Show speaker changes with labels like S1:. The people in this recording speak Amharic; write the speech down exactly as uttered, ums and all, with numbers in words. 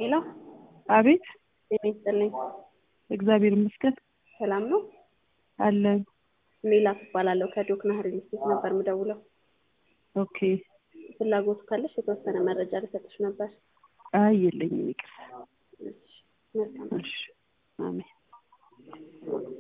S1: ሄሎ
S2: አቤት
S1: ይመስልኝ
S2: እግዚአብሔር ይመስገን
S1: ሰላም ነው
S2: አለ
S1: ሜላት እባላለሁ ከዶክና ሪል ስቴት ነበር የምደውለው
S2: ኦኬ
S1: ፍላጎቱ ካለሽ የተወሰነ መረጃ ልሰጥሽ ነበር
S2: አይ የለኝም ይቅር
S1: እሺ መልካም
S2: እሺ አሜን